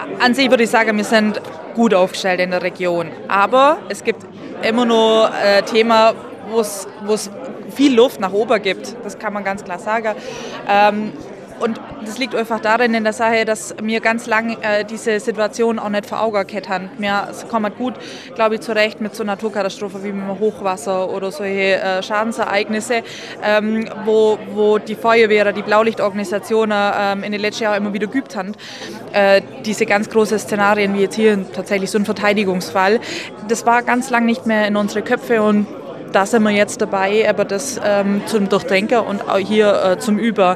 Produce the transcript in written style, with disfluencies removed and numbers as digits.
An sich würde ich sagen, wir sind gut aufgestellt in der Region. Aber es gibt immer noch Themen, wo es viel Luft nach oben gibt. Das kann man ganz klar sagen. Und das liegt einfach darin in der Sache, dass wir ganz lange diese Situation auch nicht vor Augen gehabt haben. Wir kommen gut, glaube ich, zurecht mit so Naturkatastrophen wie mit Hochwasser oder solche Schadensereignisse, wo die Feuerwehr, die Blaulichtorganisationen in den letzten Jahren immer wieder geübt haben. Diese ganz großen Szenarien wie jetzt hier tatsächlich so ein Verteidigungsfall, das war ganz lang nicht mehr in unsere Köpfe und da sind wir jetzt dabei, aber das zum Durchdenken und auch hier zum Üben.